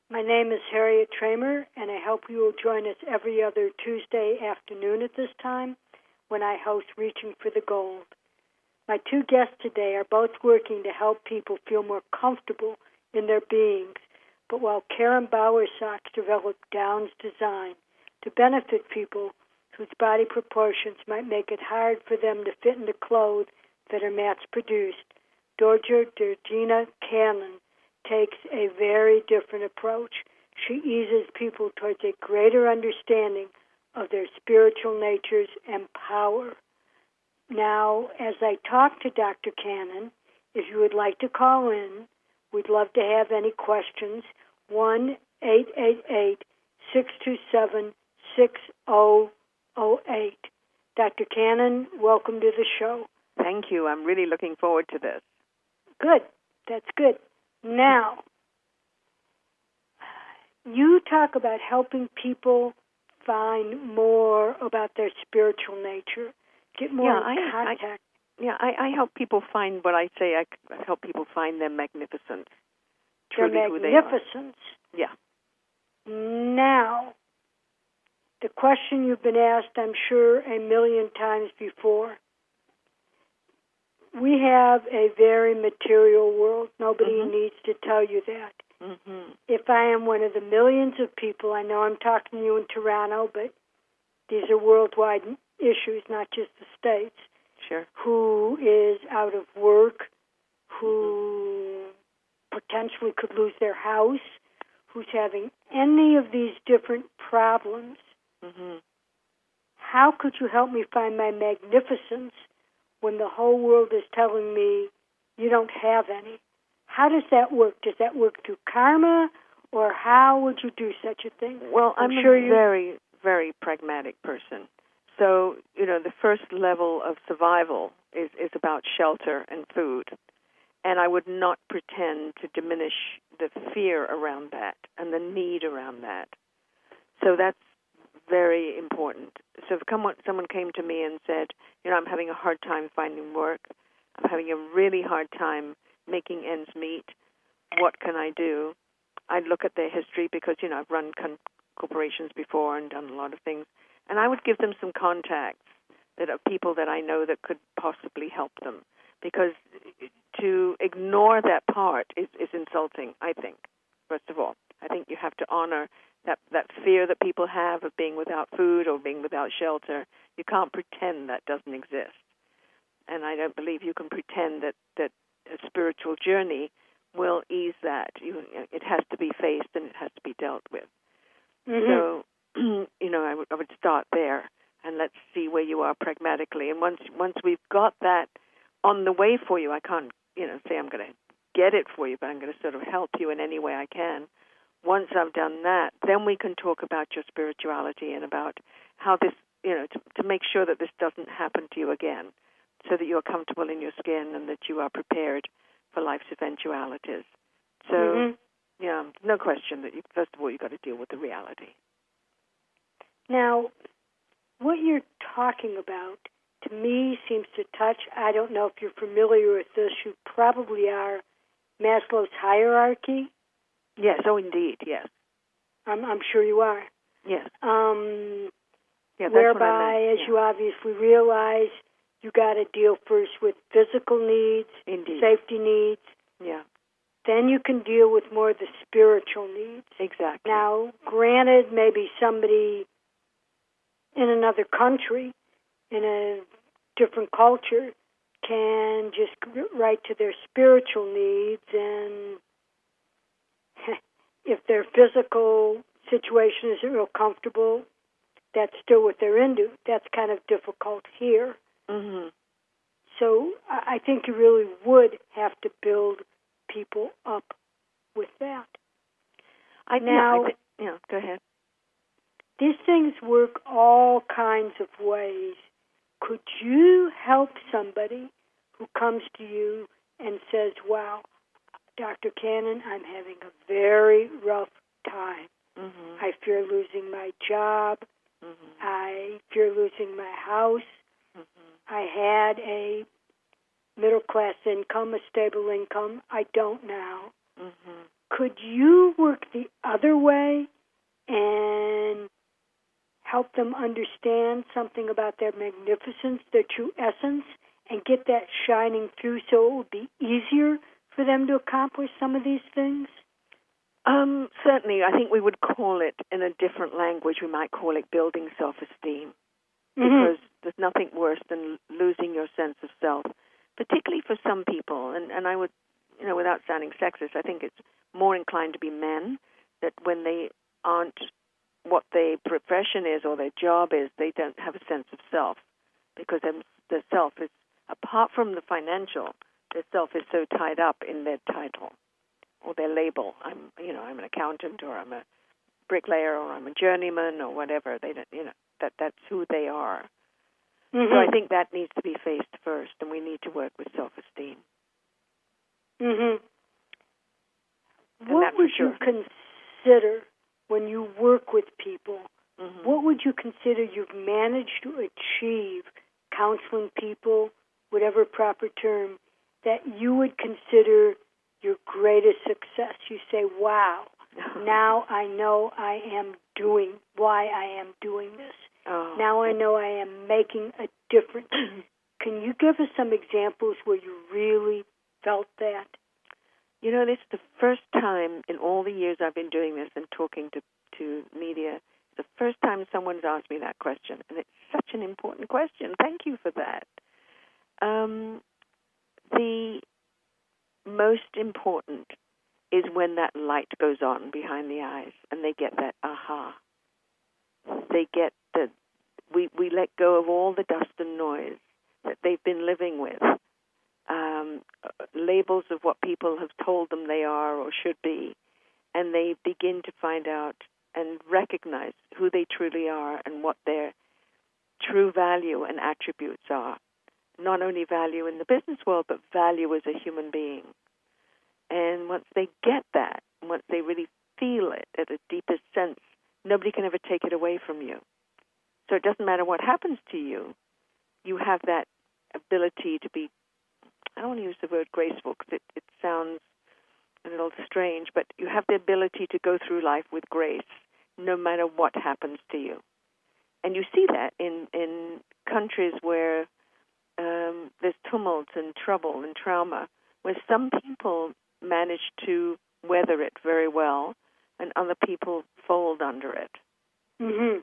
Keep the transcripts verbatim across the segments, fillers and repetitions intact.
My name is Harriet Tramer, and I hope you will join us every other Tuesday afternoon at this time when I host Reaching for the Gold. My two guests today are both working to help people feel more comfortable in their beings, but while Karen Bowersox developed Down's design to benefit people whose body proportions might make it hard for them to fit into clothes that are mass-produced, Dorja Georgina Cannon takes a very different approach. She eases people towards a greater understanding of their spiritual natures and power. Now, as I talk to Doctor Cannon, if you would like to call in, we'd love to have any questions. one eight eight eight, six two seven, six zero zero eight. Doctor Cannon, welcome to the show. Thank you. I'm really looking forward to this. Good. That's good. Now, you talk about helping people find more about their spiritual nature, get more yeah, in I, contact. I, yeah, I, I help people find what I say. I help people find their magnificence, truly their who they are. magnificence. Yeah. Now, the question you've been asked, I'm sure, a million times before. We have a very material world. Nobody mm-hmm. needs to tell you that. Mm-hmm. If I am one of the millions of people, I know I'm talking to you in Toronto, but these are worldwide issues, not just the States. Sure. Who is out of work, who mm-hmm. potentially could lose their house, who's having any of these different problems. Mm-hmm. How could you help me find my magnificence when the whole world is telling me you don't have any? How does that work? Does that work through karma, or how would you do such a thing? Well, I'm, I'm sure a you... very, very pragmatic person. So, you know, the first level of survival is, is about shelter and food. And I would not pretend to diminish the fear around that and the need around that. So that's very important. So if someone came to me and said, you know, I'm having a hard time finding work, I'm having a really hard time making ends meet, what can I do? I'd look at their history because, you know, I've run con- corporations before and done a lot of things, and I would give them some contacts that are people that I know that could possibly help them, because to ignore that part is, is insulting, I think, first of all. I think you have to honor that, that fear that people have of being without food or being without shelter. You can't pretend that doesn't exist. And I don't believe you can pretend that, that a spiritual journey will ease that. You, it has to be faced and it has to be dealt with. Mm-hmm. So, you know, I would, I would start there and let's see where you are pragmatically. And once once we've got that on the way for you, I can't, you know, say I'm going to get it for you, but I'm going to sort of help you in any way I can. Once I've done that, then we can talk about your spirituality and about how this, you know, to, to make sure that this doesn't happen to you again, so that you're comfortable in your skin and that you are prepared for life's eventualities. So, mm-hmm. yeah, no question that you, first of all, you've got to deal with the reality. Now, what you're talking about, to me, seems to touch, I don't know if you're familiar with this, you probably are, Maslow's hierarchy. Yes, oh, indeed, yes. I'm, I'm sure you are. Yes. Um, yeah, that's whereby, what I meant. as yeah. you obviously realize, you got to deal first with physical needs, Indeed. safety needs. Yeah. Then you can deal with more of the spiritual needs. Exactly. Now, granted, maybe somebody in another country, in a different culture, can just right to their spiritual needs, and if their physical situation isn't real comfortable, that's still what they're into. That's kind of difficult here. Mm-hmm. So I think you really would have to build people up with that. I now, yeah, I th- yeah, go ahead. These things work all kinds of ways. Could you help somebody who comes to you and says, wow, Doctor Cannon, I'm having a very rough time. Mm-hmm. I fear losing my job. Mm-hmm. I fear losing my house. Mm-hmm. I had a middle-class income, a stable income. I don't now. Mm-hmm. could you work the other way and help them understand something about their magnificence, their true essence, and get that shining through so it would be easier for them to accomplish some of these things? Um, certainly. I think we would call it in a different language. We might call it building self-esteem. Mm-hmm. Because there's nothing worse than losing your sense of self, particularly for some people. And, and I would, you know, without sounding sexist, I think it's more inclined to be men, that when they aren't what their profession is or their job is, they don't have a sense of self, because their self is, apart from the financial, their self is so tied up in their title or their label. I'm, you know, I'm an accountant, or I'm a bricklayer, or I'm a journeyman, or whatever. They don't, you know, that that's who they are. Mm-hmm. So I think that needs to be faced first, and we need to work with self-esteem. Mm-hmm. And what that's would for sure. you consider when you work with people? Mm-hmm. What would you consider you've managed to achieve counseling people, whatever proper term, that you would consider your greatest success? You say, wow, now I know I am doing why I am doing this. Oh. Now I know I am making a difference. Can you give us some examples where you really felt that? You know, this is the first time in all the years I've been doing this and talking to, to media, the first time someone's asked me that question. And it's such an important question. Thank you for that. Um, the most important is when that light goes on behind the eyes and they get that aha. They get the, we, we let go of all the dust and noise that they've been living with, um, labels of what people have told them they are or should be, and they begin to find out and recognize who they truly are and what their true value and attributes are. Not only value in the business world, but value as a human being. And once they get that, once they really feel it at a deepest sense, nobody can ever take it away from you. So it doesn't matter what happens to you. You have that ability to be, I don't want to use the word graceful because it, it sounds a little strange, but you have the ability to go through life with grace no matter what happens to you. And you see that in, in countries where um, there's tumult and trouble and trauma, where some people manage to weather it very well and other people fold under it. Mm-hmm.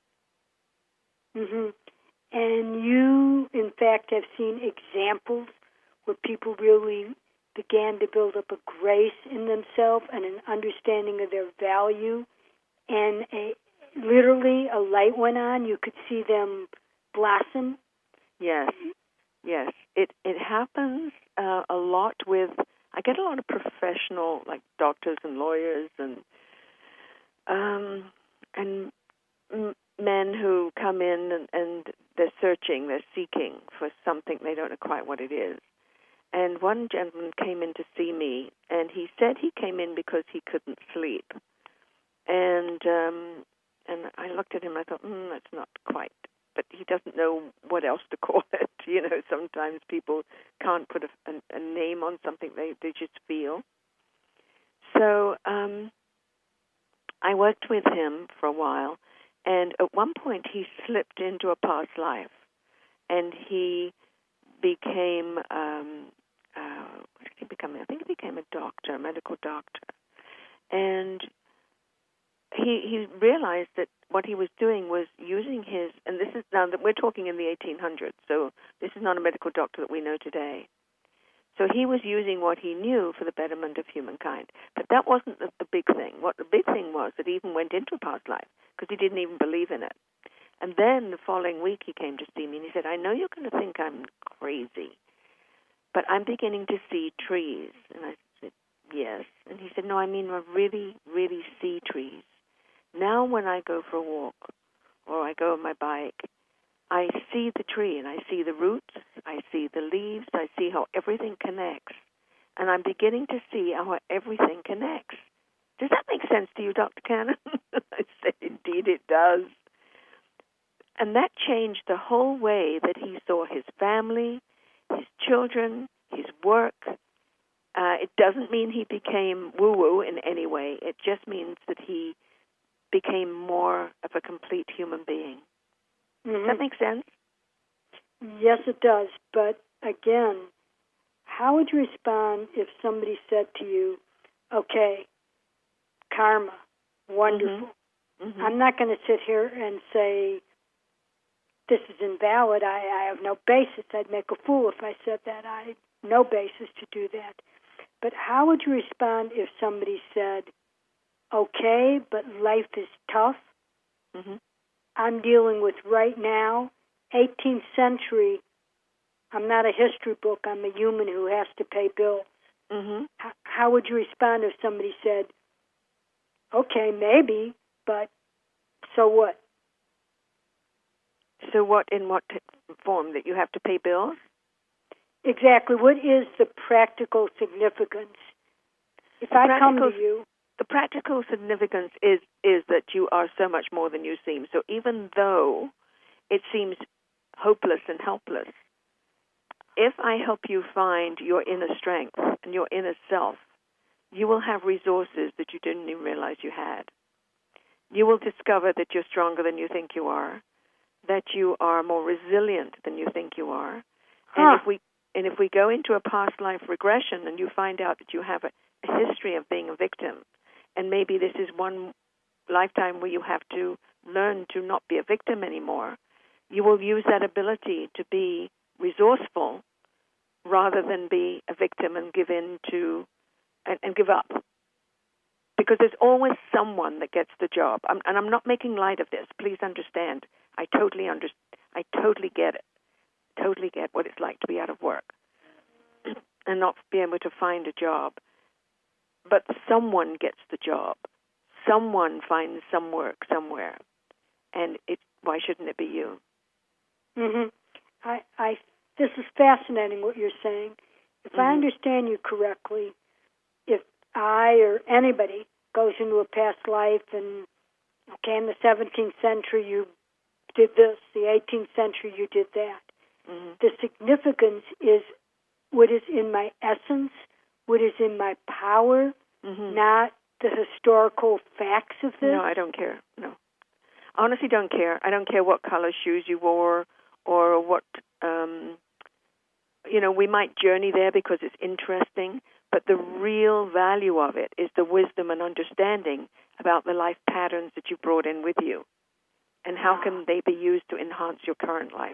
Mm-hmm. And you, in fact, have seen examples where people really began to build up a grace in themselves and an understanding of their value, and a, literally a light went on. You could see them blossom. Yes, yes. It it happens uh, a lot with, I get a lot of professional, like doctors and lawyers and um, and m- men who come in and, and they're searching, they're seeking for something, they don't know quite what it is. And one gentleman came in to see me, and he said he came in because he couldn't sleep. And um, and I looked at him and I thought, hmm, that's not quite. But he doesn't know what else to call it. You know, sometimes people can't put a, a, a name on something they, they just feel. So um, I worked with him for a while, and at one point he slipped into a past life, and he became, um, uh, what did he become? I think he became a doctor, a medical doctor. And he he realized that what he was doing was using his, and this is now that we're talking in the eighteen hundreds, so this is not a medical doctor that we know today. So he was using what he knew for the betterment of humankind. But that wasn't the, the big thing. What the big thing was that he even went into a past life because he didn't even believe in it. And then the following week he came to see me and he said, I know you're going to think I'm crazy, but I'm beginning to see trees. And I said, yes. And he said, no, I mean I really, really see trees. Now when I go for a walk or I go on my bike, I see the tree and I see the roots, I see the leaves, I see how everything connects. And I'm beginning to see how everything connects. Does that make sense to you, Doctor Cannon? I said, indeed it does. And that changed the whole way that he saw his family, his children, his work. Uh, it doesn't mean he became woo-woo in any way. It just means that he became more of a complete human being. Mm-hmm. Does that make sense? Yes, it does. But again, how would you respond if somebody said to you, okay, karma, wonderful. Mm-hmm. Mm-hmm. I'm not going to sit here and say, this is invalid. I, I have no basis. I'd make a fool if I said that. I had no basis to do that. But how would you respond if somebody said, okay, but life is tough. Mm-hmm. I'm dealing with right now, eighteenth century. I'm not a history book. I'm a human who has to pay bills. Mm-hmm. How, how would you respond if somebody said, okay, maybe, but so what? So what, in what t- form? That you have to pay bills? Exactly. What is the practical significance? If the I come to you... The practical significance is, is that you are so much more than you seem. So even though it seems hopeless and helpless, if I help you find your inner strength and your inner self, you will have resources that you didn't even realize you had. You will discover that you're stronger than you think you are, that you are more resilient than you think you are. Huh. And if we and if we go into a past life regression and you find out that you have a, a history of being a victim, and maybe this is one lifetime where you have to learn to not be a victim anymore, you will use that ability to be resourceful rather than be a victim and give in to and, and give up. Because there's always someone that gets the job. I'm, and I'm not making light of this. Please understand. I totally under, I totally get it. Totally get what it's like to be out of work and not be able to find a job. But someone gets the job. Someone finds some work somewhere. And it, why shouldn't it be you? Mm-hmm. I, I, this is fascinating what you're saying. If mm-hmm. I understand you correctly, if I or anybody goes into a past life and, okay, in the seventeenth century you did this, the eighteenth century you did that, mm-hmm. the significance is what is in my essence, what is in my power, mm-hmm. not the historical facts of this? No, I don't care. No. Honestly, don't care. I don't care what color shoes you wore or what, um, you know, we might journey there because it's interesting, but the real value of it is the wisdom and understanding about the life patterns that you brought in with you and how can they be used to enhance your current life.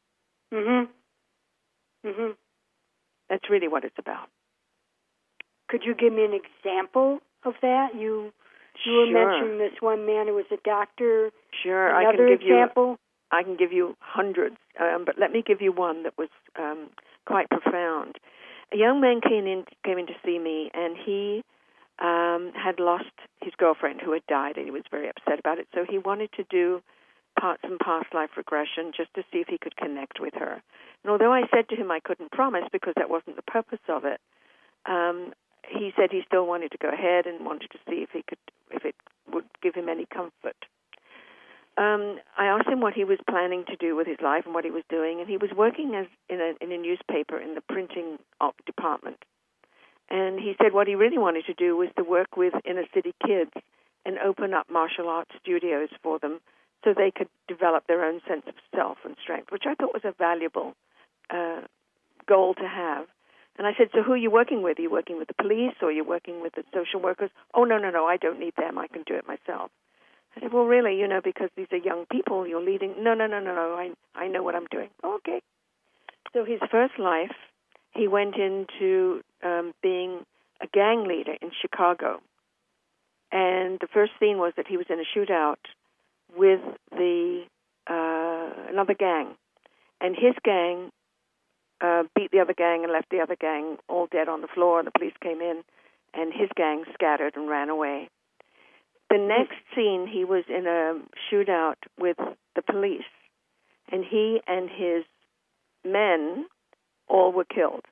Mm-hmm. Mm-hmm. That's really what it's about. Could you give me an example of that? You you were sure. mentioning this one man who was a doctor. Sure, Another I can give example? you. I can give you hundreds, um, but let me give you one that was um, quite profound. A young man came in came in to see me, and he um, had lost his girlfriend who had died, and he was very upset about it. So he wanted to do part, some past life regression just to see if he could connect with her. And although I said to him I couldn't promise because that wasn't the purpose of it, um, he said he still wanted to go ahead and wanted to see if he could, if it would give him any comfort. Um, I asked him what he was planning to do with his life and what he was doing, and he was working as in a, in a newspaper in the printing op department. And he said what he really wanted to do was to work with inner city kids and open up martial arts studios for them so they could develop their own sense of self and strength, which I thought was a valuable uh, goal to have. And I said, so who are you working with? Are you working with the police or are you working with the social workers? Oh, no, no, no, I don't need them. I can do it myself. I said, well, really, you know, because these are young people you're leading. No, no, no, no, no, I, I know what I'm doing. Okay. So his first life, he went into um, being a gang leader in Chicago. And the first scene was that he was in a shootout with the uh, another gang. And his gang uh, beat the other gang and left the other gang all dead on the floor, and the police came in, and his gang scattered and ran away. The next scene, he was in a shootout with the police, and he and his men all were killed.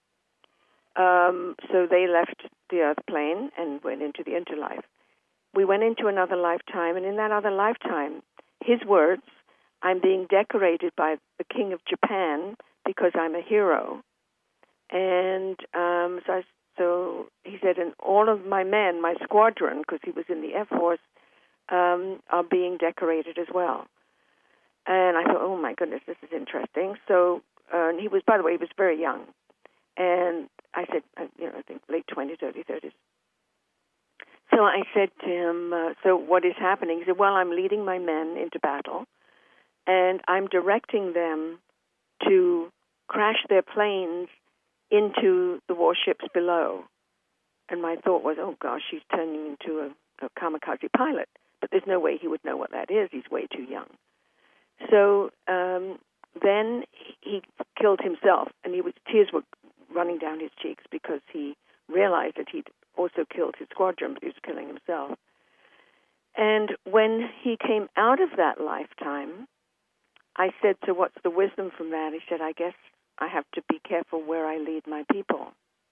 Um, so they left the earth plane and went into the interlife. We went into another lifetime, and in that other lifetime, his words, I'm being decorated by the King of Japan because I'm a hero. And um, so I So he said, and all of my men, my squadron, because he was in the Air Force, um, are being decorated as well. And I thought, oh my goodness, this is interesting. So, uh, and he was, by the way, he was very young. And I said, uh, you know, I think late twenties, early thirties. So I said to him, uh, so what is happening? He said, well, I'm leading my men into battle, and I'm directing them to crash their planes into the warships below. And my thought was, oh gosh, he's turning into a, a kamikaze pilot. But there's no way he would know what that is. He's way too young. So um, then he killed himself, and he was, tears were running down his cheeks because he realized that he'd also killed his squadron, but he was killing himself. And when he came out of that lifetime, I said, so what's the wisdom from that? He said, I guess I have to be careful where I lead my people.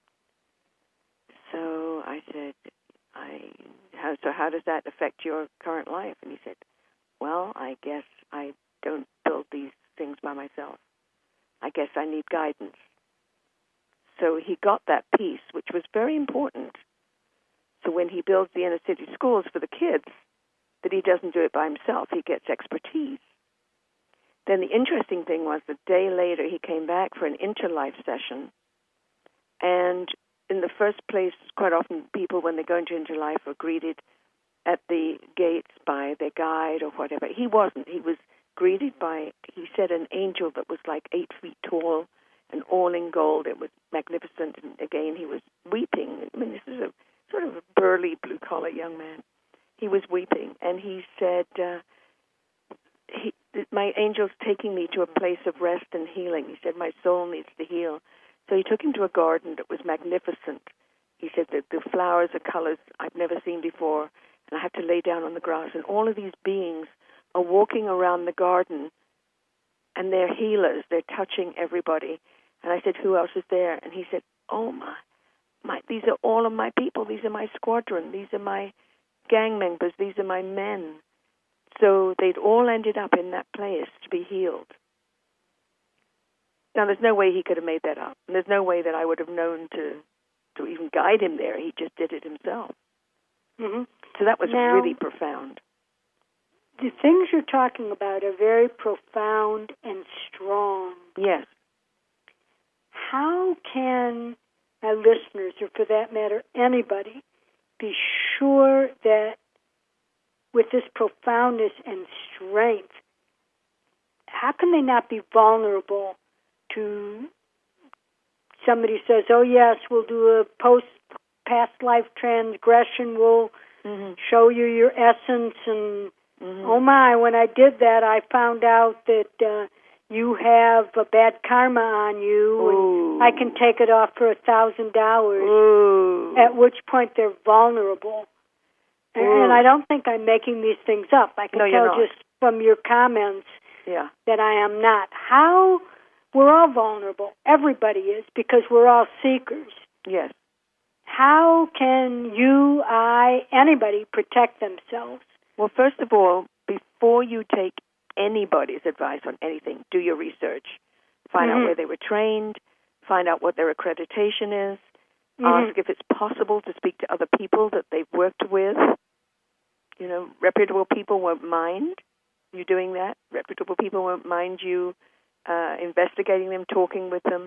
So I said, I how, so how does that affect your current life? And he said, well, I guess I don't build these things by myself. I guess I need guidance. So he got that piece, which was very important. So when he builds the inner city schools for the kids, that he doesn't do it by himself. He gets expertise. Then the interesting thing was the day later he came back for an interlife session. And in the first place, quite often people, when they go into interlife, are greeted at the gates by their guide or whatever. He wasn't. He was greeted by, he said, an angel that was like eight feet tall and all in gold. It was magnificent. And again, he was weeping. I mean, this is a sort of a burly, blue-collar young man. He was weeping. And he said, uh, he, my angel's taking me to a place of rest and healing. He said, my soul needs to heal. So he took him to a garden that was magnificent. He said that the flowers are colors I've never seen before, and I have to lay down on the grass. And all of these beings are walking around the garden, and they're healers. They're touching everybody. And I said, who else is there? And he said, oh, my, my, these are all of my people. These are my squadron. These are my gang members. These are my men. So they'd all ended up in that place to be healed. Now, there's no way he could have made that up. And there's no way that I would have known to, to even guide him there. He just did it himself. Mm-hmm. So that was now, really profound. The things you're talking about are very profound and strong. Yes. How can our listeners, or for that matter, anybody, be sure that with this profoundness and strength, how can they not be vulnerable to somebody says, oh, yes, we'll do a post past life transgression, we'll mm-hmm. show you your essence, and mm-hmm. oh, my, when I did that, I found out that uh, you have a bad karma on you, Ooh. and I can take it off for a thousand dollars, at which point they're vulnerable. And, and I don't think I'm making these things up. I can no, tell just from your comments yeah. that I am not. How? We're all vulnerable. Everybody is, because we're all seekers. Yes. How can you, I, anybody protect themselves? Well, first of all, before you take anybody's advice on anything, do your research. Find mm-hmm. out where they were trained. Find out what their accreditation is. Mm-hmm. Ask if it's possible to speak to other people that they've worked with. You know, reputable people won't mind you doing that. Reputable people won't mind you uh, investigating them, talking with them.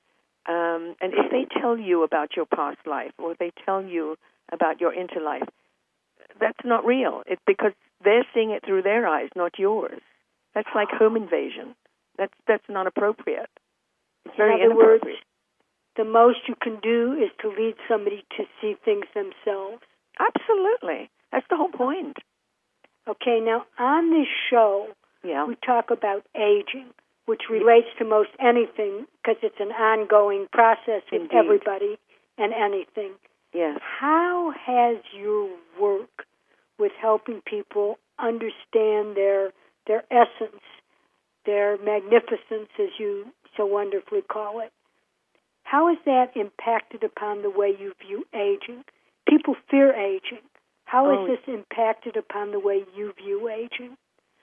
Um, and if they tell you about your past life, or they tell you about your interlife, that's not real. It's because they're seeing it through their eyes, not yours. That's like home invasion. That's that's not appropriate. It's very In other inappropriate. words, the most you can do is to lead somebody to see things themselves. Absolutely. That's the whole point. Okay, now on this show, yeah. we talk about aging, which relates to most anything because it's an ongoing process with Indeed. everybody and anything. Yes. How has your work with helping people understand their their essence, their magnificence, as you so wonderfully call it, how has that impacted upon the way you view aging? People fear aging. How oh. has this impacted upon the way you view aging?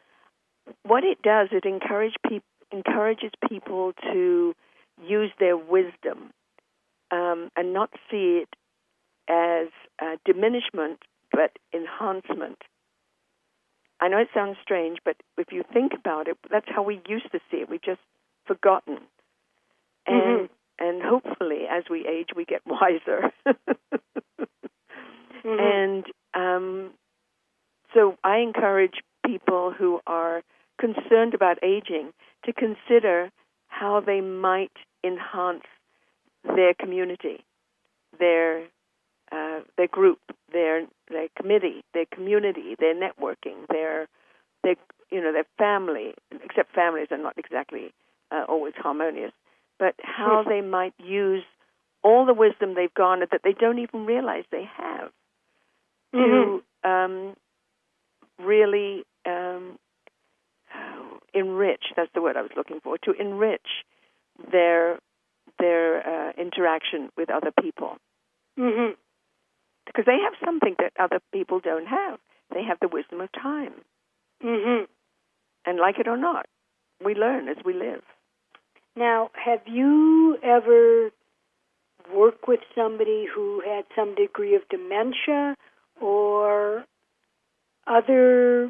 What it does, it encourage peop- encourages people to use their wisdom um, and not see it as uh, diminishment, but enhancement. I know it sounds strange, but if you think about it, that's how we used to see it. We've just forgotten. And mm-hmm. and hopefully, as we age, we get wiser. mm-hmm. And um, so I encourage people who are concerned about aging to consider how they might enhance their community, their uh, their group, their their committee, their community, their networking, their their you know their family. Except families are not exactly uh, always harmonious, but how they might use all the wisdom they've garnered that they don't even realize they have mm-hmm. to um, really um, enrich. That's the word I was looking for. To enrich their their uh, interaction with other people. Mm-hmm. Because they have something that other people don't have. They have the wisdom of time. Mm-hmm. And like it or not, we learn as we live. Now, have you ever worked with somebody who had some degree of dementia or other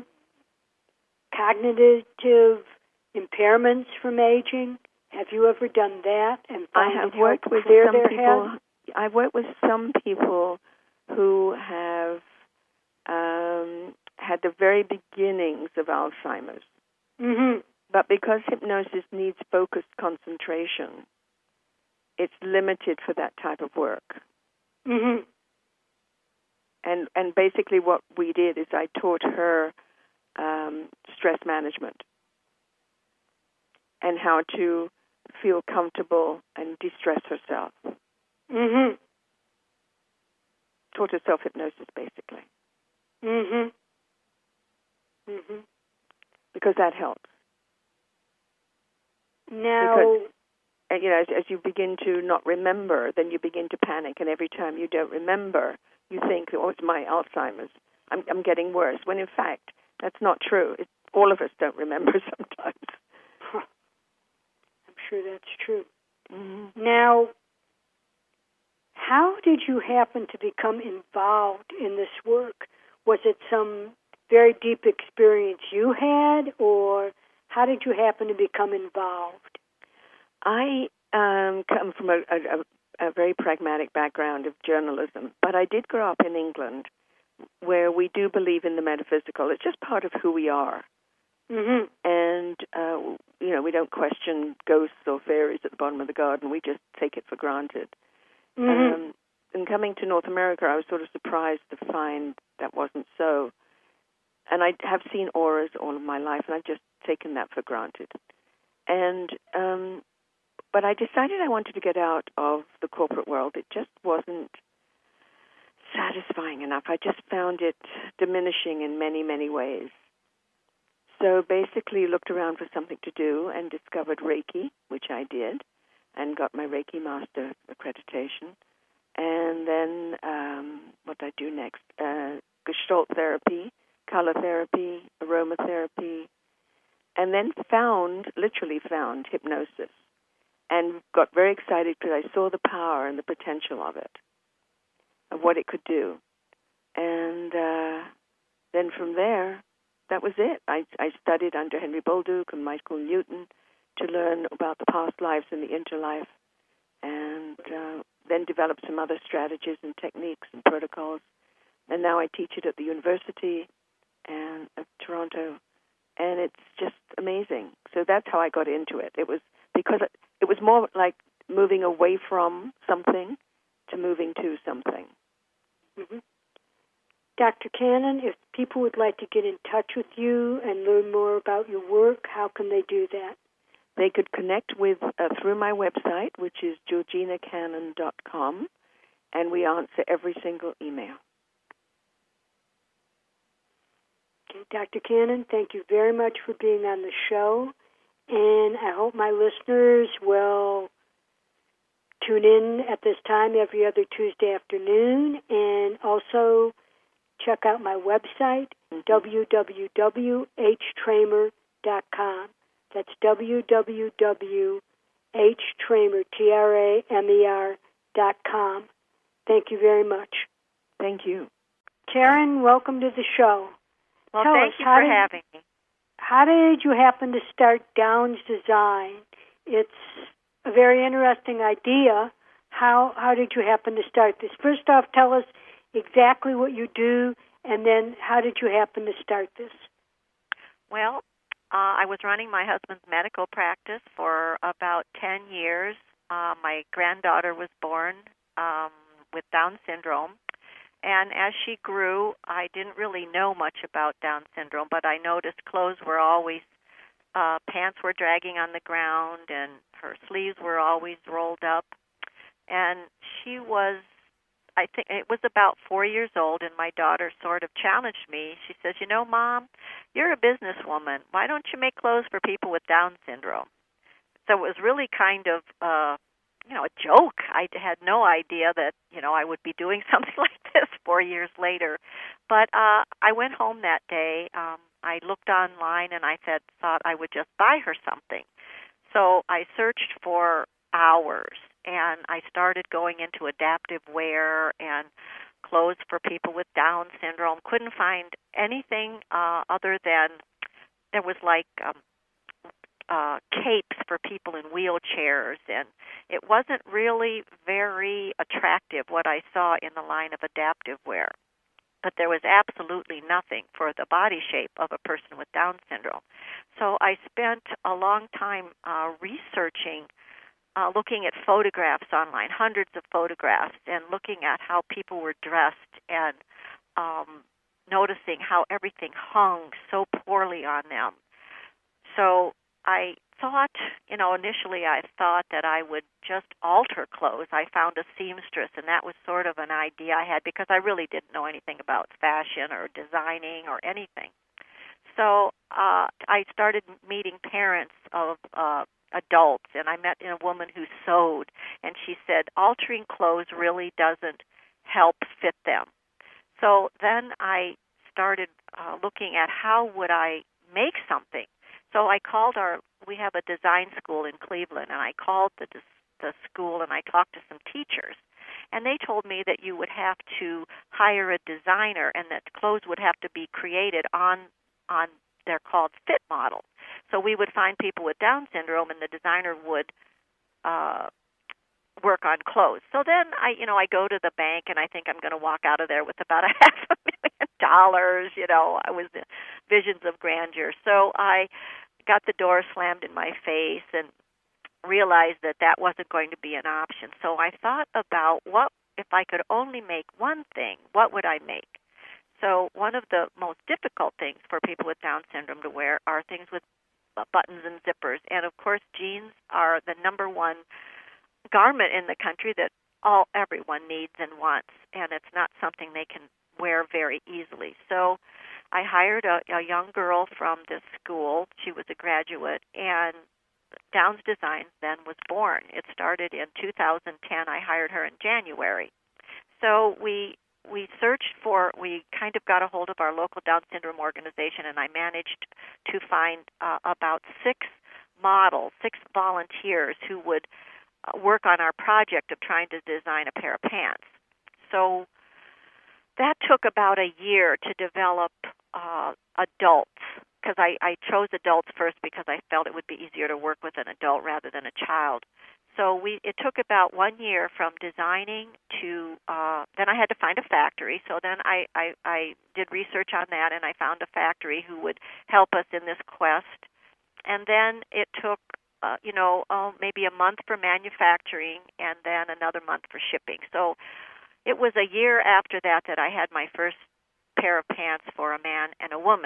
cognitive impairments from aging? Have you ever done that? And I have worked with some people. I've worked with some people who have um, had the very beginnings of Alzheimer's. Mm-hmm. But because hypnosis needs focused concentration, it's limited for that type of work. Mm-hmm. And and basically what we did is I taught her um, stress management and how to feel comfortable and de-stress herself. Mm-hmm. Taught her self-hypnosis, basically. Mm-hmm. Mm-hmm. Because that helps. Now, because, you know, as, as you begin to not remember, then you begin to panic, and every time you don't remember, you think, oh, it's my Alzheimer's. I'm, I'm getting worse. When in fact, that's not true. It, all of us don't remember sometimes. Huh. I'm sure that's true. Mm-hmm. Now, how did you happen to become involved in this work? Was it some very deep experience you had, or how did you happen to become involved? I um, come from a, a, a very pragmatic background of journalism, but I did grow up in England where we do believe in the metaphysical. It's just part of who we are. Mm-hmm. And, uh, you know, we don't question ghosts or fairies at the bottom of the garden. We just take it for granted. Mm-hmm. Um, and coming to North America, I was sort of surprised to find that wasn't so. And I have seen auras all of my life, and I've just taken that for granted. And um, but I decided I wanted to get out of the corporate world. It just wasn't satisfying enough. I just found it diminishing in many, many ways. So basically looked around for something to do and discovered Reiki, which I did, and got my Reiki Master accreditation. And then um, what did I do next? Uh, Gestalt therapy, color therapy, aromatherapy, and then found, literally found, hypnosis, and got very excited because I saw the power and the potential of it, of what it could do. And uh, then from there, that was it. I, I studied under Henry Bolduc and Michael Newton to learn about the past lives and the interlife, and uh, then developed some other strategies and techniques and protocols. And now I teach it at the University and of Toronto, and it's just amazing. So that's how I got into it. It was because it, it was more like moving away from something to moving to something. Mm-hmm. Doctor Cannon, if people would like to get in touch with you and learn more about your work, how can they do that? They could connect with uh, through my website, which is georgina cannon dot com, and we answer every single email. Okay, Doctor Cannon, thank you very much for being on the show, and I hope my listeners will tune in at this time every other Tuesday afternoon, and also check out my website, mm-hmm. w w w dot h tramer dot com. That's w w w dot h tramer, T R A M E R, dot com. Thank you very much. Thank you. Karen, welcome to the show. Well, Tell thank us, you how for did, having me. How did you happen to start Downs Design? It's a very interesting idea. How how did you happen to start this? First off, tell us exactly what you do, and then how did you happen to start this? Well, uh, I was running my husband's medical practice for about ten years. Uh, my granddaughter was born um, with Down syndrome. And as she grew, I didn't really know much about Down syndrome, but I noticed clothes were always, uh, pants were dragging on the ground, and her sleeves were always rolled up. And she was, I think it was about four years old, and my daughter sort of challenged me. She says, you know, Mom, you're a businesswoman. Why don't you make clothes for people with Down syndrome? So it was really kind of, uh, you know, a joke. I had no idea that, you know, I would be doing something like this four years later. But uh, I went home that day. Um, I looked online, and I said, thought I would just buy her something. So I searched for hours, and I started going into adaptive wear and clothes for people with Down syndrome. Couldn't find anything uh, other than there was like um, uh, capes for people in wheelchairs, and it wasn't really very attractive what I saw in the line of adaptive wear. But there was absolutely nothing for the body shape of a person with Down syndrome. So I spent a long time uh, researching, uh, looking at photographs online, hundreds of photographs, and looking at how people were dressed and um, noticing how everything hung so poorly on them. So I thought, you know, initially I thought that I would just alter clothes. I found a seamstress, and that was sort of an idea I had because I really didn't know anything about fashion or designing or anything. So uh, I started meeting parents of uh, adults, and I met a woman who sewed, and she said altering clothes really doesn't help fit them. So then I started uh, looking at how would I make something. So I called our, we have a design school in Cleveland, and I called the the school and I talked to some teachers. And they told me that you would have to hire a designer and that clothes would have to be created on, on they're called fit models. So we would find people with Down syndrome, and the designer would uh, work on clothes. So then I, you know, I go to the bank, and I think I'm going to walk out of there with about a half a million dollars. You know, I was visions of grandeur. So I got the door slammed in my face and realized that that wasn't going to be an option. So I thought about what if I could only make one thing, what would I make? So one of the most difficult things for people with Down syndrome to wear are things with buttons and zippers. And of course, jeans are the number one garment in the country that all everyone needs and wants, and it's not something they can wear very easily. So I hired a, a young girl from this school. She was a graduate, and Downs Designs then was born. It started in two thousand ten. I hired her in January. So we we searched for, we kind of got a hold of our local Down syndrome organization, and I managed to find uh, about six models, six volunteers who would uh, work on our project of trying to design a pair of pants. So that took about a year to develop uh, adults, because I, I chose adults first because I felt it would be easier to work with an adult rather than a child. So we it took about one year from designing to, uh, then I had to find a factory. So then I, I, I did research on that, and I found a factory who would help us in this quest. And then it took, uh, you know, oh, maybe a month for manufacturing and then another month for shipping. So it was a year after that that I had my first pair of pants for a man and a woman.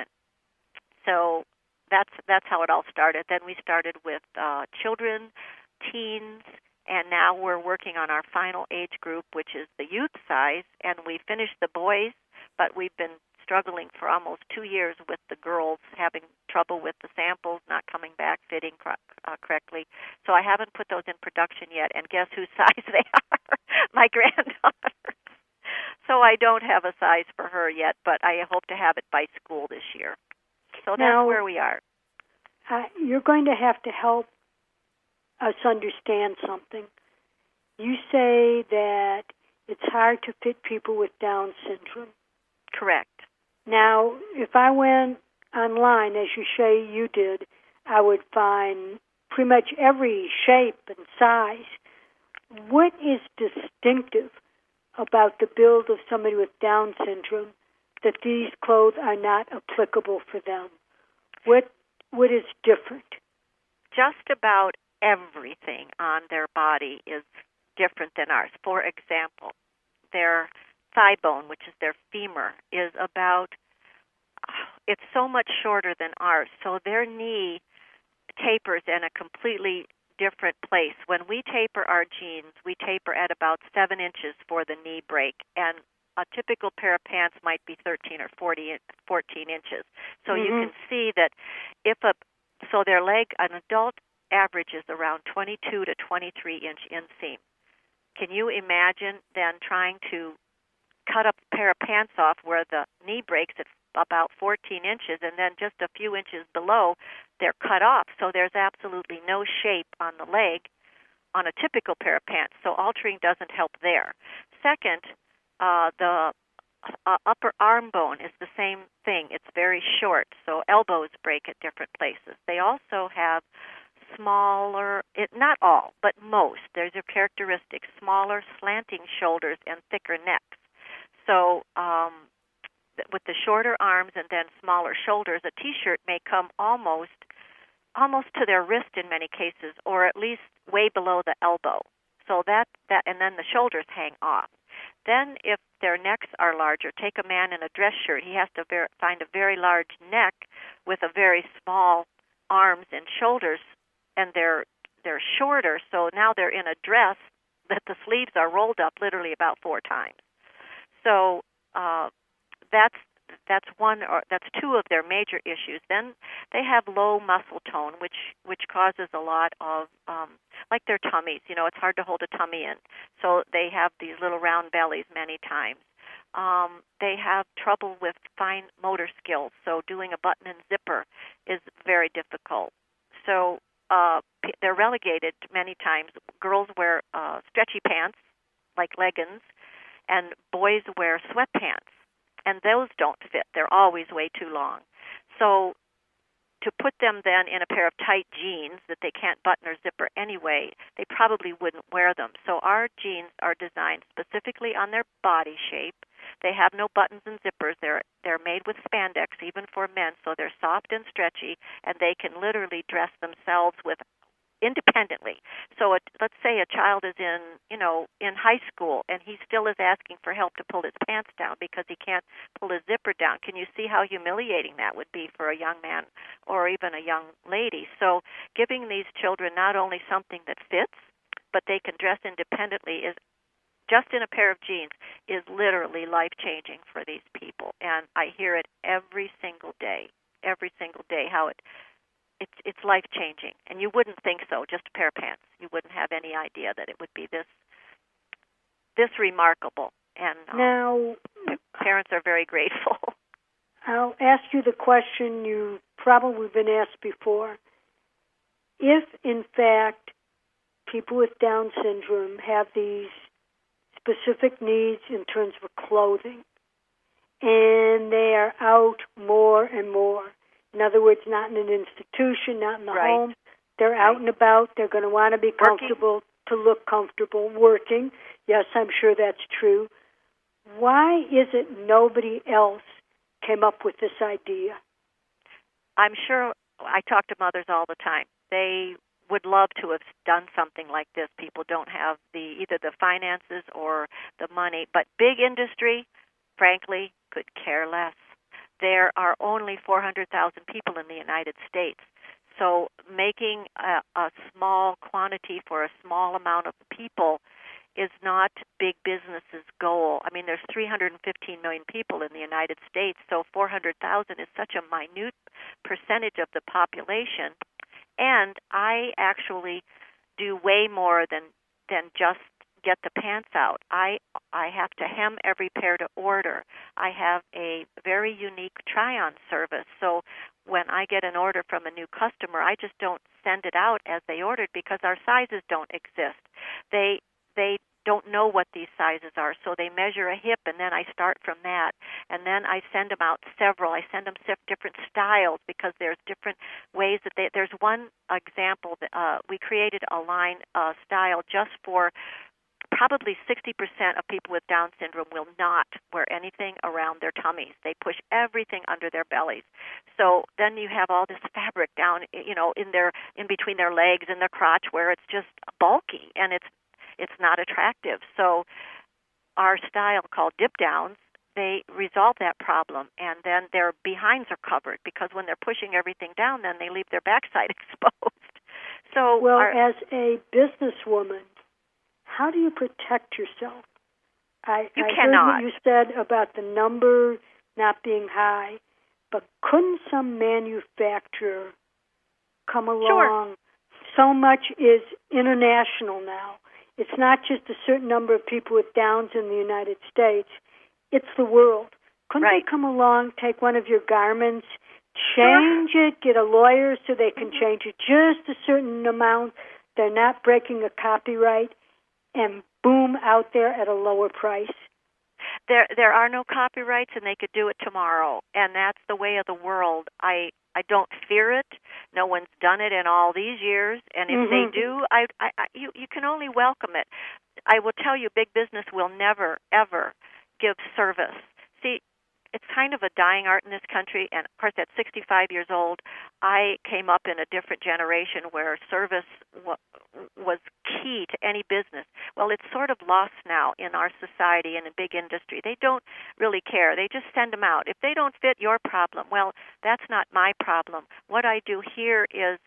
So that's that's how it all started. Then we started with uh, children, teens, and now we're working on our final age group, which is the youth size, and we finished the boys, but we've been struggling for almost two years with the girls, having trouble with the samples not coming back, fitting cor- uh, correctly. So I haven't put those in production yet, and guess whose size they are? My granddaughter. So I don't have a size for her yet, but I hope to have it by school this year. So that's now, where we are. Uh, you're going to have to help us understand something. you say that it's hard to fit people with Down syndrome. Correct. Now, if I went online, as you say you did, I would find pretty much every shape and size. What is distinctive about the build of somebody with Down syndrome that these clothes are not applicable for them? What what is different? Just about everything on their body is different than ours. For example, their thigh bone, which is their femur, is about, it's so much shorter than ours. So their knee tapers in a completely different place. When we taper our jeans, we taper at about seven inches for the knee break, and a typical pair of pants might be thirteen or fourteen inches. So mm-hmm. you can see that if a, so their leg, an adult average is around twenty-two to twenty-three inch inseam. Can you imagine then trying to cut a pair of pants off where the knee breaks at about fourteen inches, and then just a few inches below, they're cut off. So there's absolutely no shape on the leg on a typical pair of pants. So altering doesn't help there. Second, uh, the uh, upper arm bone is the same thing. It's very short, so elbows break at different places. They also have smaller, it, not all, but most, there's a characteristic, smaller slanting shoulders and thicker necks. So um, with the shorter arms and then smaller shoulders, a T-shirt may come almost almost to their wrist in many cases, or at least way below the elbow. So that, that and then the shoulders hang off. Then if their necks are larger, take a man in a dress shirt, he has to ver- find a very large neck with a very small arms and shoulders, and they're they're shorter, so now they're in a dress that the sleeves are rolled up literally about four times. So uh, that's that's one or that's two of their major issues. Then they have low muscle tone, which which causes a lot of um, like their tummies. You know, it's hard to hold a tummy in, so they have these little round bellies many times. Um, they have trouble with fine motor skills, so doing a button and zipper is very difficult. So uh, they're relegated many times. Girls wear uh, stretchy pants like leggings, and boys wear sweatpants, and those don't fit. They're always way too long. So to put them then in a pair of tight jeans that they can't button or zipper anyway, they probably wouldn't wear them. So our jeans are designed specifically on their body shape. They have no buttons and zippers. They're they're made with spandex, even for men, so they're soft and stretchy, and they can literally dress themselves with independently. So it, let's say a child is in, you know, in high school, and he still is asking for help to pull his pants down because he can't pull his zipper down. Can you see how humiliating that would be for a young man or even a young lady? So giving these children not only something that fits, but they can dress independently is just in a pair of jeans is literally life-changing for these people. And I hear it every single day, every single day, how it It's it's life-changing, and you wouldn't think so, just a pair of pants. You wouldn't have any idea that it would be this this remarkable, and um, now parents are very grateful. I'll ask you the question you've probably been asked before. If, in fact, people with Down syndrome have these specific needs in terms of clothing, and they are out more and more, in other words, not in an institution, not in the right. home. They're right. out and about. They're going to want to be comfortable, working. to look comfortable, working. Yes, I'm sure that's true. Why is it nobody else came up with this idea? I'm sure I talk to mothers all the time. They would love to have done something like this. People don't have the either the finances or the money. But big industry, frankly, could care less. There are only four hundred thousand people in the United States. So making a, a small quantity for a small amount of people is not big business's goal. I mean, there's three hundred fifteen million people in the United States, so four hundred thousand is such a minute percentage of the population. And I actually do way more than than just get the pants out. I I have to hem every pair to order. I have a very unique try-on service. So when I get an order from a new customer, I just don't send it out as they ordered because our sizes don't exist. They they don't know what these sizes are, so they measure a hip, and then I start from that, and then I send them out several. I send them different styles because there's different ways that they. There's one example that uh, we created a line uh, style just for. Probably sixty percent of people with Down syndrome will not wear anything around their tummies. They push everything under their bellies. So then you have all this fabric down, you know, in their in between their legs and their crotch where it's just bulky and it's it's not attractive. So our style called dip downs, they resolve that problem, and then their behinds are covered because when they're pushing everything down, then they leave their backside exposed. So well, our, as a businesswoman, how do you protect yourself? I, you I cannot. heard what you said about the number not being high, but couldn't some manufacturer come along? Sure. So much is international now. It's not just a certain number of people with Downs in the United States. It's the world. Couldn't right. they come along, take one of your garments, change sure. it, get a lawyer so they can mm-hmm. change it just a certain amount, they're not breaking a copyright, and boom, out there at a lower price? There there are no copyrights, and they could do it tomorrow, and that's the way of the world. I I don't fear it. No one's done it in all these years, and if mm-hmm. they do, I, I, I you you can only welcome it. I will tell you, big business will never ever give service. See, it's kind of a dying art in this country, and of course, at sixty-five years old, I came up in a different generation where service w- was key to any business. Well, it's sort of lost now in our society and in big industry. They don't really care. They just send them out. If they don't fit, your problem. Well, that's not my problem. What I do here is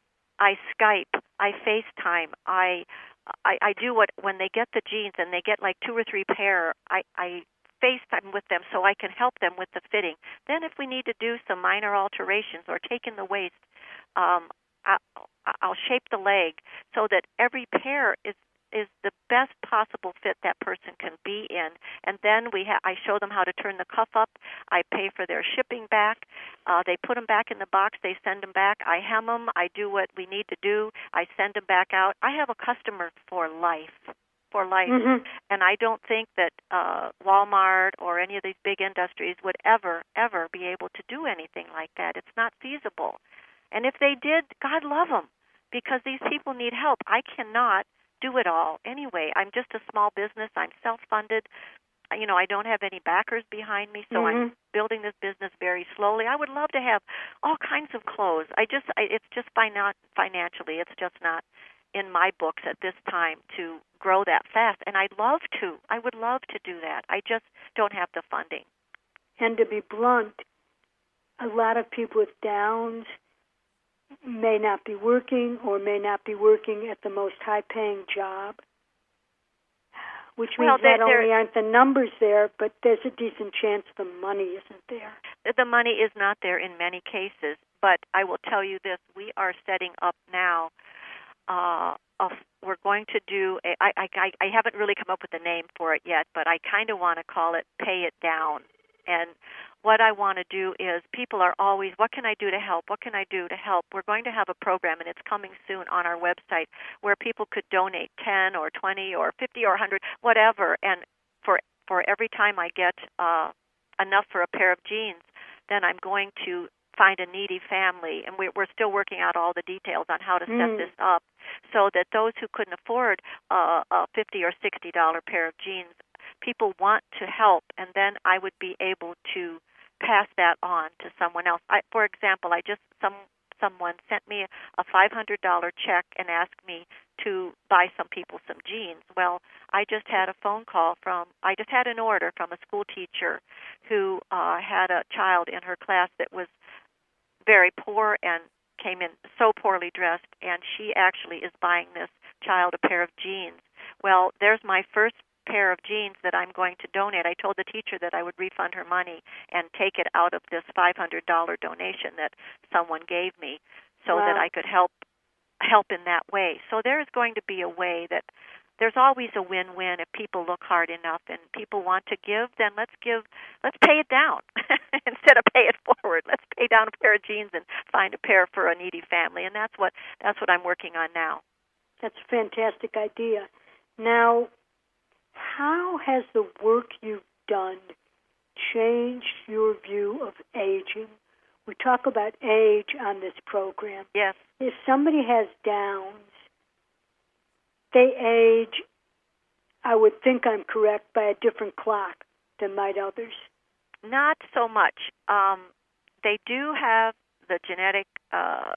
I Skype, I FaceTime, I I, I do what when they get the jeans and they get like two or three pair, I, I FaceTime with them so I can help them with the fitting. Then if we need to do some minor alterations or take in the waist, um, I, I'll shape the leg so that every pair is is the best possible fit that person can be in. And then we ha- I show them how to turn the cuff up. I pay for their shipping back. Uh, they put them back in the box. They send them back. I hem them. I do what we need to do. I send them back out. I have a customer for life. For life. Mm-hmm. And I don't think that uh, Walmart or any of these big industries would ever, ever be able to do anything like that. It's not feasible. And if they did, God love them, because these people need help. I cannot do it all anyway. I'm just a small business. I'm self-funded. You know, I don't have any backers behind me, so mm-hmm. I'm building this business very slowly. I would love to have all kinds of clothes. I just, I, it's just finan- financially, it's just not in my books at this time to grow that fast. And I'd love to. I would love to do that. I just don't have the funding. And to be blunt, a lot of people with Downs may not be working or may not be working at the most high-paying job, which means well, not only aren't the numbers there, but there's a decent chance the money isn't there. The money is not there in many cases, but I will tell you this. We are setting up now Uh, of, we're going to do, a, I, I, I haven't really come up with a name for it yet, but I kind of want to call it Pay It Down. And what I want to do is, people are always, what can I do to help? What can I do to help? We're going to have a program, and it's coming soon on our website, where people could donate ten or twenty or fifty or one hundred, whatever. And for, for every time I get uh, enough for a pair of jeans, then I'm going to find a needy family, and we're still working out all the details on how to set mm. this up, so that those who couldn't afford uh, a fifty or sixty dollar pair of jeans, people want to help, and then I would be able to pass that on to someone else. I, for example, I just some someone sent me a five hundred dollar check and asked me to buy some people some jeans. Well, I just had a phone call from, I just had an order from a school teacher who uh, had a child in her class that was very poor and came in so poorly dressed, and she actually is buying this child a pair of jeans. Well, there's my first pair of jeans that I'm going to donate. I told the teacher that I would refund her money and take it out of this five hundred dollar donation that someone gave me, so wow. that I could help help in that way. So there is going to be a way that there's always a win-win if people look hard enough and people want to give, then let's give, let's pay it down instead of pay it forward. Let's pay down a pair of jeans and find a pair for a needy family, and that's what that's what I'm working on now. That's a fantastic idea. Now, how has the work you've done changed your view of aging? We talk about age on this program. Yes. If somebody has Downs, they age, I would think I'm correct, by a different clock than might others. Not so much. Um, they do have the genetic uh,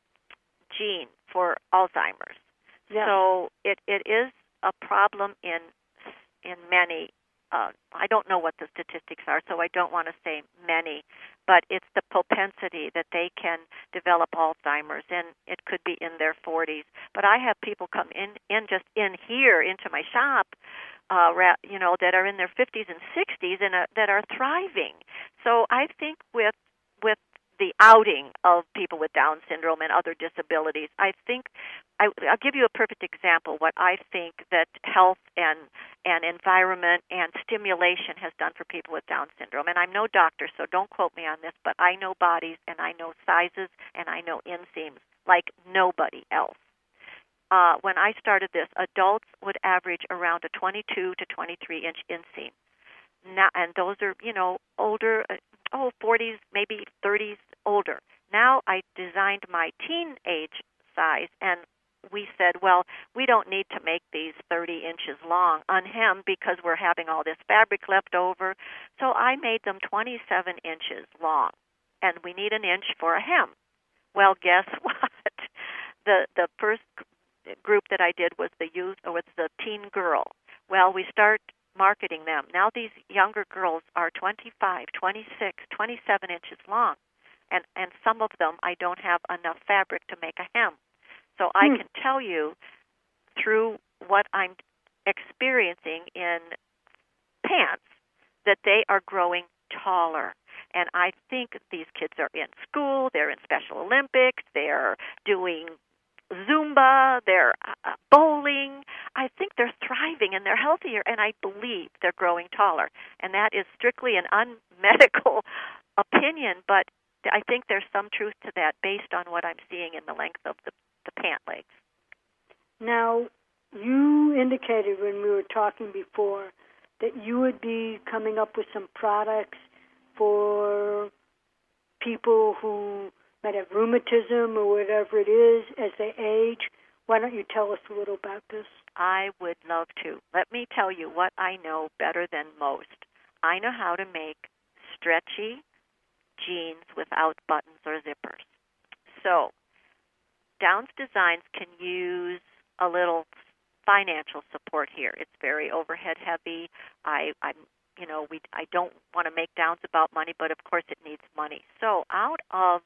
gene for Alzheimer's. Yeah. So it, it is a problem in in many. Uh, I don't know what the statistics are, so I don't want to say many, but it's the propensity that they can develop Alzheimer's, and it could be in their forties. But I have people come in, in just in here into my shop, uh, you know, that are in their fifties and sixties and uh, that are thriving. So I think with with the outing of people with Down syndrome and other disabilities, I think I, I'll give you a perfect example. What I think that health and and environment and stimulation has done for people with Down syndrome. And I'm no doctor, so don't quote me on this, but I know bodies and I know sizes and I know inseams like nobody else. Uh, when I started this, adults would average around a twenty-two to twenty-three inch inseam. Now, and those are, you know, older, uh, oh, forties, maybe thirties, older. Now I designed my teenage size, and we said, well, we don't need to make these thirty inches long unhemmed because we're having all this fabric left over. So I made them twenty-seven inches long, and we need an inch for a hem. Well, guess what? The the first group that I did was the youth, or was the teen girl. Well, we start marketing them. Now these younger girls are twenty-five, twenty-six, twenty-seven inches long, and and some of them I don't have enough fabric to make a hem. So I hmm. can tell you through what I'm experiencing in pants that they are growing taller. And I think these kids are in school, they're in Special Olympics, they're doing Zumba, they're uh, bowling. I think they're thriving and they're healthier, and I believe they're growing taller. And that is strictly an unmedical opinion, but I think there's some truth to that based on what I'm seeing in the length of the, the pant legs. Now, you indicated when we were talking before that you would be coming up with some products for people who might have rheumatism or whatever it is as they age. Why don't you tell us a little about this? I would love to. Let me tell you what I know better than most. I know how to make stretchy jeans without buttons or zippers. So, Downs Designs can use a little financial support here. It's very overhead heavy. I, I'm, you know, we, I don't want to make Downs about money, but of course it needs money. So, out of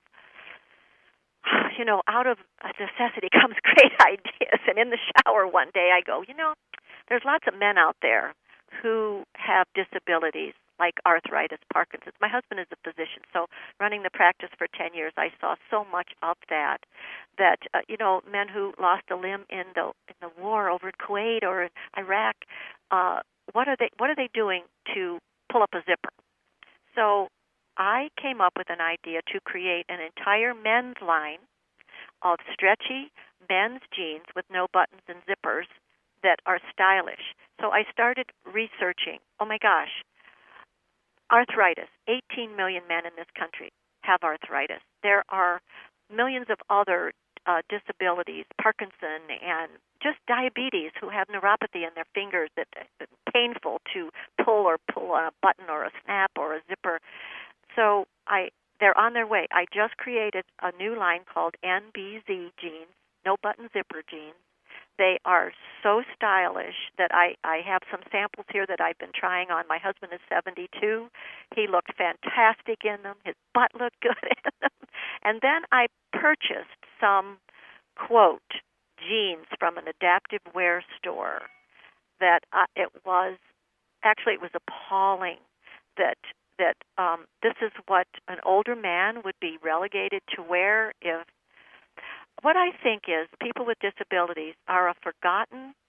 You know, out of necessity comes great ideas. And in the shower one day I go, you know, there's lots of men out there who have disabilities like arthritis, Parkinson's. My husband is a physician, so running the practice for ten years, I saw so much of that, that, uh, you know, men who lost a limb in the in the war over in Kuwait or in Iraq, uh, what are they what are they doing to pull up a zipper? So I came up with an idea to create an entire men's line of stretchy men's jeans with no buttons and zippers that are stylish. So I started researching, oh my gosh, arthritis. eighteen million men in this country have arthritis. There are millions of other uh, disabilities, Parkinson and just diabetes, who have neuropathy in their fingers that is painful to pull or pull on a button or a snap or a zipper. So I, they're on their way. I just created a new line called N B Z jeans, no button zipper jeans. They are so stylish that I, I have some samples here that I've been trying on. My husband is seventy-two. He looked fantastic in them. His butt looked good in them. And then I purchased some, quote, jeans from an adaptive wear store that uh, it was, actually it was appalling that that um, this is what an older man would be relegated to wear. If what I think is people with disabilities are a forgotten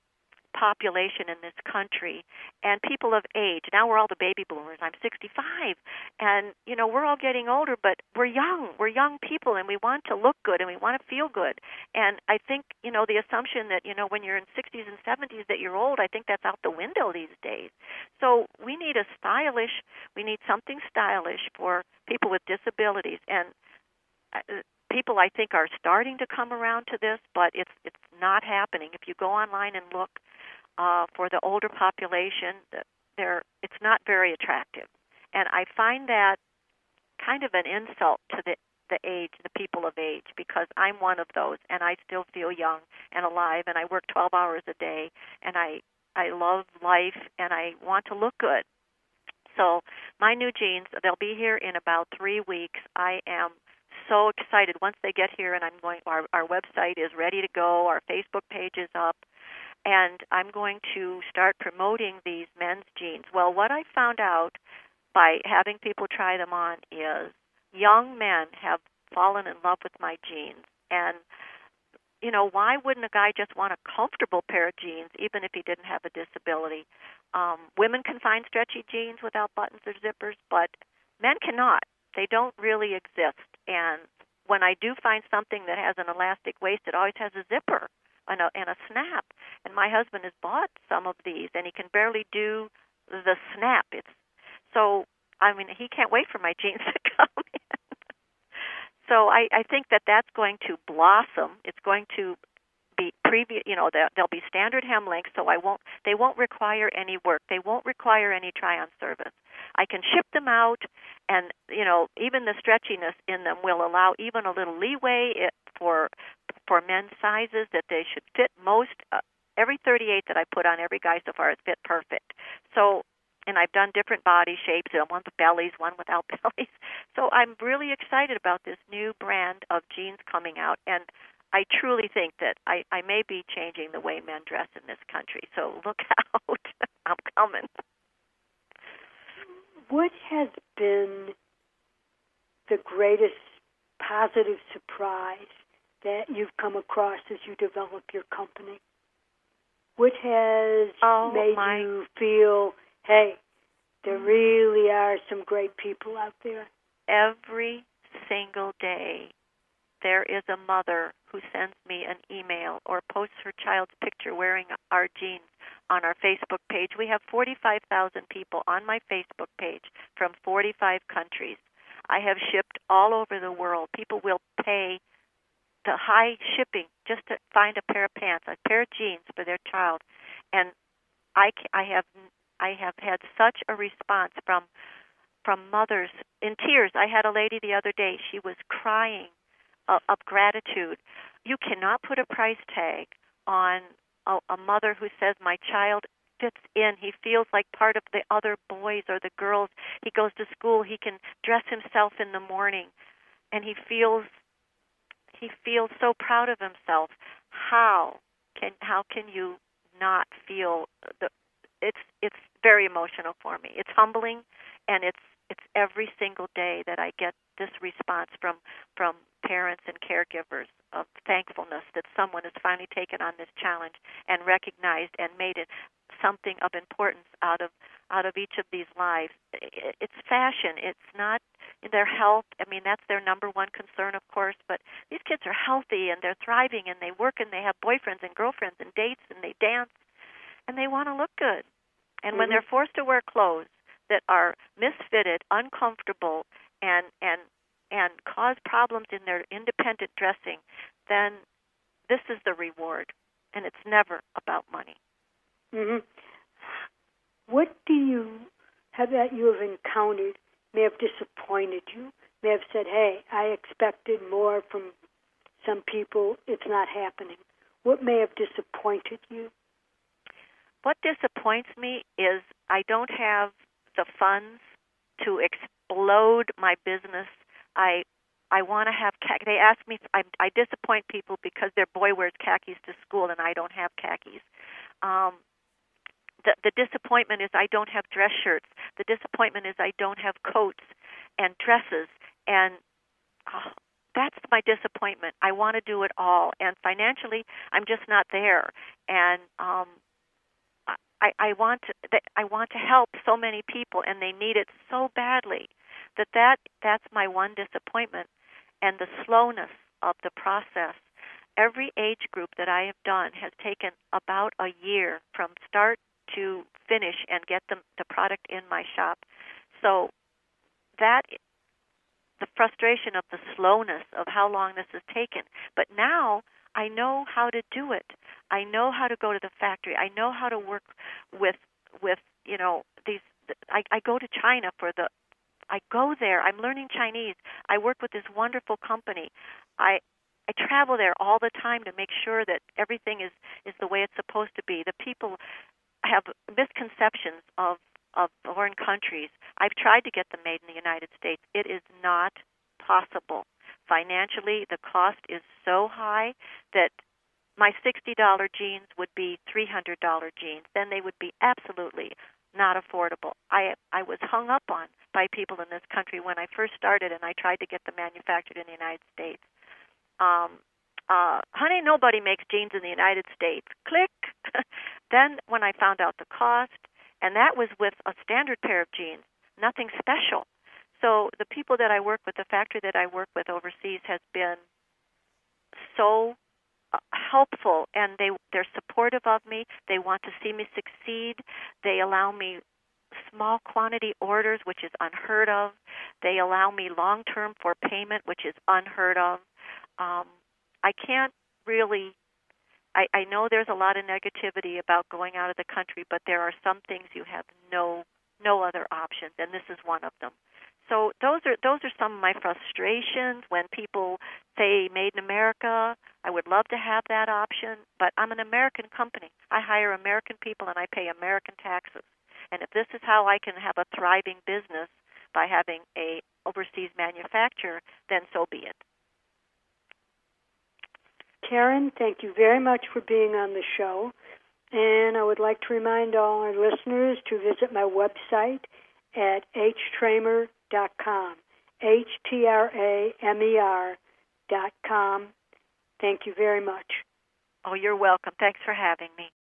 population in this country, and people of age. Now we're all the baby boomers. I'm sixty-five, and you know we're all getting older, but we're young. We're young people, and we want to look good, and we want to feel good. And I think you know the assumption that you know when you're in sixties and seventies that you're old, I think that's out the window these days. So we need a stylish. We need something stylish for people with disabilities, and uh, people I think are starting to come around to this, but it's it's not happening. If you go online and look uh, for the older population, they're, it's not very attractive. And I find that kind of an insult to the, the age, the people of age, because I'm one of those, and I still feel young and alive, and I work twelve hours a day, and I, I love life, and I want to look good. So my new jeans, they'll be here in about three weeks. I am so excited. Once they get here, and I'm going, our, our website is ready to go, our Facebook page is up, and I'm going to start promoting these men's jeans. Well, what I found out by having people try them on is young men have fallen in love with my jeans. And, you know, why wouldn't a guy just want a comfortable pair of jeans, even if he didn't have a disability? Um, women can find stretchy jeans without buttons or zippers, but men cannot. They don't really exist. And when I do find something that has an elastic waist, it always has a zipper and a, and a snap. And my husband has bought some of these, and he can barely do the snap. It's so, I mean, he can't wait for my jeans to come in. So I, I think that that's going to blossom. It's going to be previous, you know, they'll be standard hem length, so I won't. They won't require any work. They won't require any try-on service. I can ship them out, and you know, even the stretchiness in them will allow even a little leeway for for men's sizes that they should fit most. Uh, every thirty-eight that I put on every guy so far has fit perfect. So, and I've done different body shapes. You know, one with bellies, one without bellies. So I'm really excited about this new brand of jeans coming out, and I truly think that I, I may be changing the way men dress in this country. So look out. I'm coming. What has been the greatest positive surprise that you've come across as you develop your company? What has oh, made my. you feel, hey, there really are some great people out there? Every single day, there is a mother who sends me an email or posts her child's picture wearing our jeans on our Facebook page. We have forty-five thousand people on my Facebook page from forty-five countries. I have shipped all over the world. People will pay the high shipping just to find a pair of pants, a pair of jeans for their child. And I, I have I have had such a response from from mothers in tears. I had a lady the other day. She was crying of, of gratitude. You cannot put a price tag on a, a mother who says, my child fits in. He feels like part of the other boys or the girls. He goes to school. He can dress himself in the morning, and he feels he feels so proud of himself. How can how can you not feel the? It's it's very emotional for me. It's humbling, and it's it's every single day that I get this response from from parents and caregivers of thankfulness that someone has finally taken on this challenge and recognized and made it something of importance out of out of each of these lives. It's fashion. It's not their health. I mean, that's their number one concern, of course, but these kids are healthy and they're thriving and they work and they have boyfriends and girlfriends and dates and they dance and they want to look good. And mm-hmm. when they're forced to wear clothes that are misfitted, uncomfortable, and and and cause problems in their independent dressing, then this is the reward, and it's never about money. Mm-hmm. What do you have that you have encountered may have disappointed you, may have said, hey, I expected more from some people, it's not happening? What may have disappointed you? What disappoints me is I don't have the funds to explode my business. I I want to have khakis. They ask me, I, I disappoint people because their boy wears khakis to school and I don't have khakis. Um, the, the disappointment is I don't have dress shirts. The disappointment is I don't have coats and dresses. And oh, that's my disappointment. I want to do it all. And financially, I'm just not there. And um, I, I want to I want to help so many people, and they need it so badly that, that that's my one disappointment, and the slowness of the process. Every age group that I have done has taken about a year from start to finish and get them the product in my shop. So that the frustration of the slowness of how long this has taken. But now I know how to do it. I know how to go to the factory. I know how to work with with you know these. I, I go to China for the. I go there. I'm learning Chinese. I work with this wonderful company. I I travel there all the time to make sure that everything is is the way it's supposed to be. The people have misconceptions of of foreign countries. I've tried to get them made in the United States. It is not possible. Financially, the cost is so high that my sixty dollars jeans would be three hundred dollars jeans. Then they would be absolutely not affordable. I I was hung up on by people in this country when I first started, and I tried to get them manufactured in the United States. Um, uh, honey, nobody makes jeans in the United States. Click. Then when I found out the cost, and that was with a standard pair of jeans, nothing special. So the people that I work with, the factory that I work with overseas has been so uh, helpful, and they, they're supportive of me. They want to see me succeed. They allow me small quantity orders, which is unheard of. They allow me long-term for payment, which is unheard of. Um, I can't really, I, I know there's a lot of negativity about going out of the country, but there are some things you have no no other options, and this is one of them. So those are those are some of my frustrations when people say made in America. I would love to have that option, but I'm an American company. I hire American people and I pay American taxes. And if this is how I can have a thriving business by having a overseas manufacturer, then so be it. Karen, thank you very much for being on the show. And I would like to remind all our listeners to visit my website at h tramer dot com, H T R A M E R dot com. Thank you very much. Oh, you're welcome. Thanks for having me.